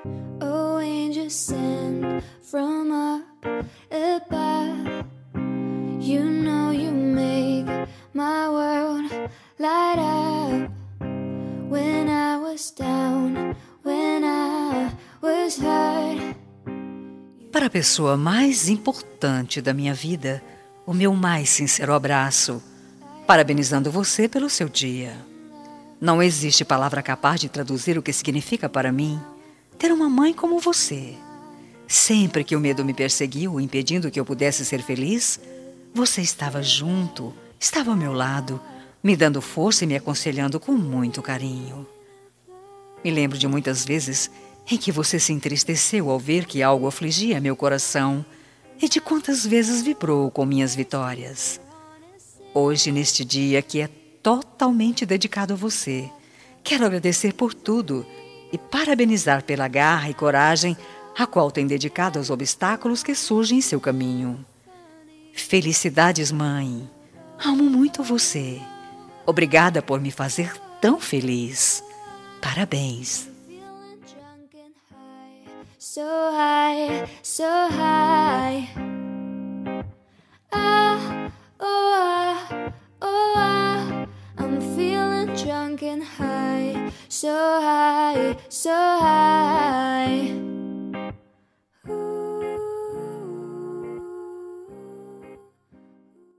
Oh, angels sent from up above. You know you make my world light up. When I was down, when I was hurt. Para a pessoa mais importante da minha vida, o meu mais sincero abraço, parabenizando você pelo seu dia. Não existe palavra capaz de traduzir o que significa para mim ter uma mãe como você. Sempre que o medo me perseguiu, impedindo que eu pudesse ser feliz, você estava junto, estava ao meu lado, me dando força e me aconselhando com muito carinho. Me lembro de muitas vezes em que você se entristeceu ao ver que algo afligia meu coração e de quantas vezes vibrou com minhas vitórias. Hoje, neste dia que é totalmente dedicado a você, quero agradecer por tudo e parabenizar pela garra e coragem a qual tem dedicado aos obstáculos que surgem em seu caminho. Felicidades, mãe. Amo muito você. Obrigada por me fazer tão feliz. Parabéns. Feeling drunk and high, so high, so high. Ah, oh ah, oh ah. I'm feeling drunk and high, so high, so high.